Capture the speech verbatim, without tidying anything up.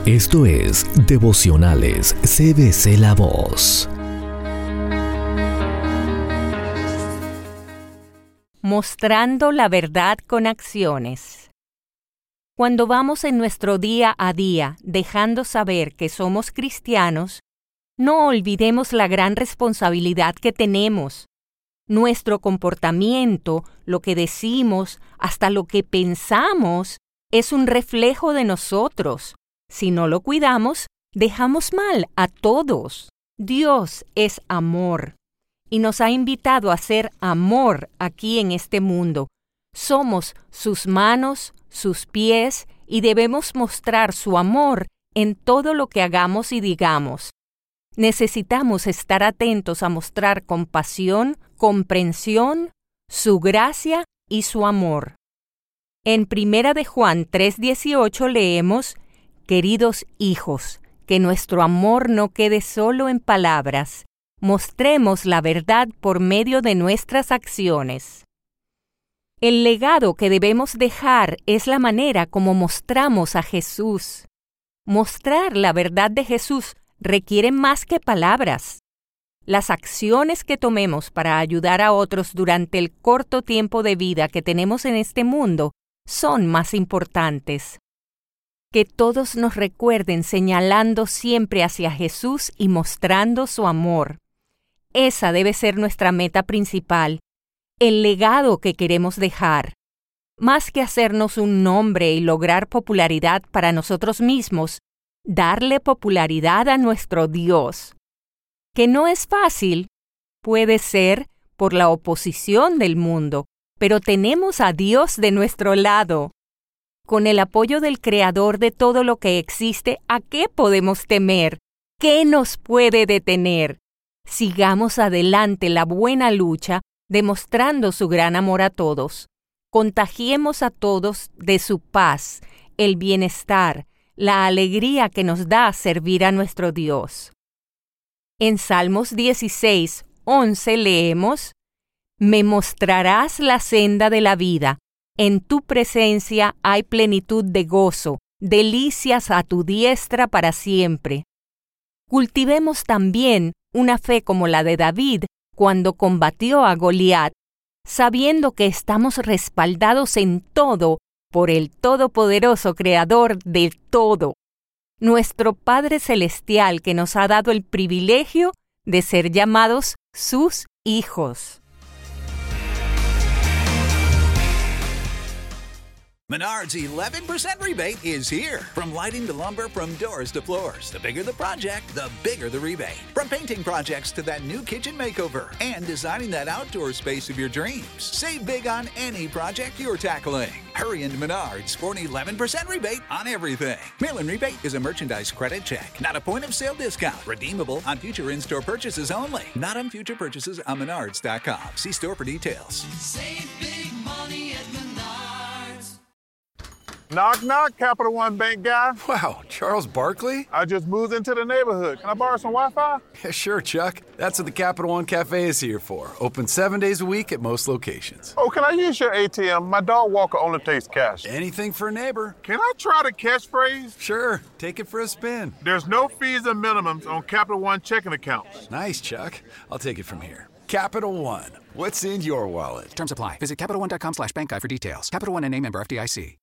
Esto es Devocionales C B C La Voz. Mostrando la verdad con acciones. Cuando vamos en nuestro día a día dejando saber que somos cristianos, no olvidemos la gran responsabilidad que tenemos. Nuestro comportamiento, lo que decimos, hasta lo que pensamos, es un reflejo de nosotros. Si no lo cuidamos, dejamos mal a todos. Dios es amor y nos ha invitado a ser amor aquí en este mundo. Somos sus manos, sus pies y debemos mostrar su amor en todo lo que hagamos y digamos. Necesitamos estar atentos a mostrar compasión, comprensión, su gracia y su amor. En Primera de Juan tres dieciocho leemos: Queridos hijos, que nuestro amor no quede solo en palabras. Mostremos la verdad por medio de nuestras acciones. El legado que debemos dejar es la manera como mostramos a Jesús. Mostrar la verdad de Jesús requiere más que palabras. Las acciones que tomemos para ayudar a otros durante el corto tiempo de vida que tenemos en este mundo son más importantes. Que todos nos recuerden señalando siempre hacia Jesús y mostrando su amor. Esa debe ser nuestra meta principal, el legado que queremos dejar. Más que hacernos un nombre y lograr popularidad para nosotros mismos, darle popularidad a nuestro Dios. Que no es fácil, puede ser por la oposición del mundo, pero tenemos a Dios de nuestro lado. Con el apoyo del Creador de todo lo que existe, ¿a qué podemos temer? ¿Qué nos puede detener? Sigamos adelante la buena lucha, demostrando su gran amor a todos. Contagiemos a todos de su paz, el bienestar, la alegría que nos da servir a nuestro Dios. En Salmos dieciséis, once leemos: Me mostrarás la senda de la vida. En tu presencia hay plenitud de gozo, delicias a tu diestra para siempre. Cultivemos también una fe como la de David cuando combatió a Goliat, sabiendo que estamos respaldados en todo por el Todopoderoso Creador de todo, nuestro Padre Celestial que nos ha dado el privilegio de ser llamados sus hijos. Menards eleven percent rebate is here. From lighting to lumber, from doors to floors. The bigger the project, the bigger the rebate. From painting projects to that new kitchen makeover and designing that outdoor space of your dreams. Save big on any project you're tackling. Hurry into Menards for an eleven percent rebate on everything. Mail-in rebate is a merchandise credit check, not a point-of-sale discount. Redeemable on future in-store purchases only. Not on future purchases on menards dot com. See store for details. Save big money at Menards. Knock, knock, Capital One Bank guy. Wow, Charles Barkley? I just moved into the neighborhood. Can I borrow some Wi-Fi? Yeah, sure, Chuck. That's what the Capital One Cafe is here for. Open seven days a week at most locations. Oh, can I use your A T M? My dog walker only takes cash. Anything for a neighbor. Can I try the catchphrase? Sure, take it for a spin. There's no fees and minimums on Capital One checking accounts. Nice, Chuck. I'll take it from here. Capital One. What's in your wallet? Terms apply. Visit CapitalOne.com slash bank guide for details. Capital One N A member F D I C.